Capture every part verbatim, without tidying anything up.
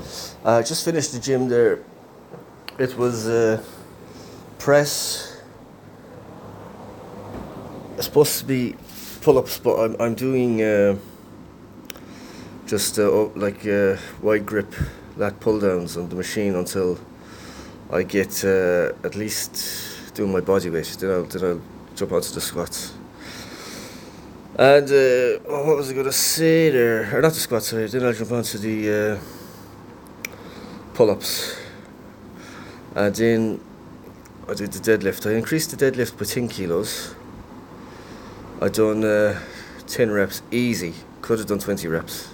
I just finished the gym there. It was uh, press. It's supposed to be pull-ups, but I'm I'm doing uh, just uh, oh, like uh, wide grip lat pull-downs on the machine until I get uh, at least doing my body weight. Then I'll then I'll jump onto the squats. And uh, oh, what was I gonna say there? Or not the squats, sorry. Then I'll jump onto the uh, pull-ups. And then I did the deadlift. I increased the deadlift by ten kilos. I done uh, ten reps easy. Could have done twenty reps.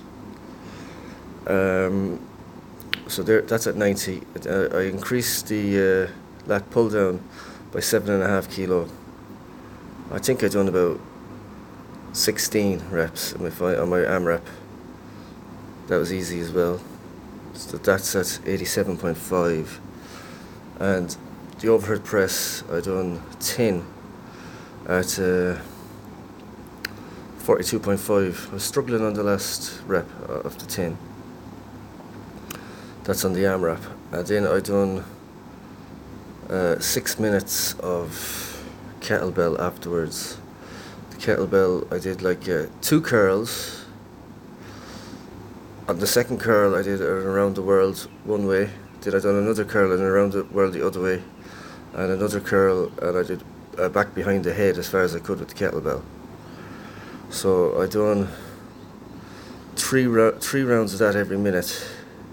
Um, so there, that's at ninety. Uh, I increased the uh, lat pull down by seven and a half kilo. I think I done about sixteen reps on my fi- on my AMRAP. That was easy as well. So that's at eighty-seven point five. And the overhead press, I done ten at uh, forty-two point five. I was struggling on the last rep of the ten. That's on the AMRAP. And then I done uh, six minutes of kettlebell afterwards. The kettlebell, I did like uh, two curls. On the second curl, I did it around the world one way. Then I done another curl and around the world the other way, and another curl, and I did uh, back behind the head as far as I could with the kettlebell. So I done three ro- three rounds of that every minute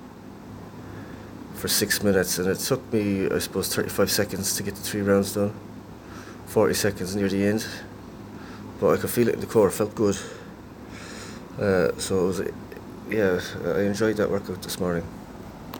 for six minutes, and it took me, I suppose, thirty-five seconds to get the three rounds done. forty seconds near the end, but I could feel it in the core. It felt good. Uh, so it was, yeah, I enjoyed that workout this morning.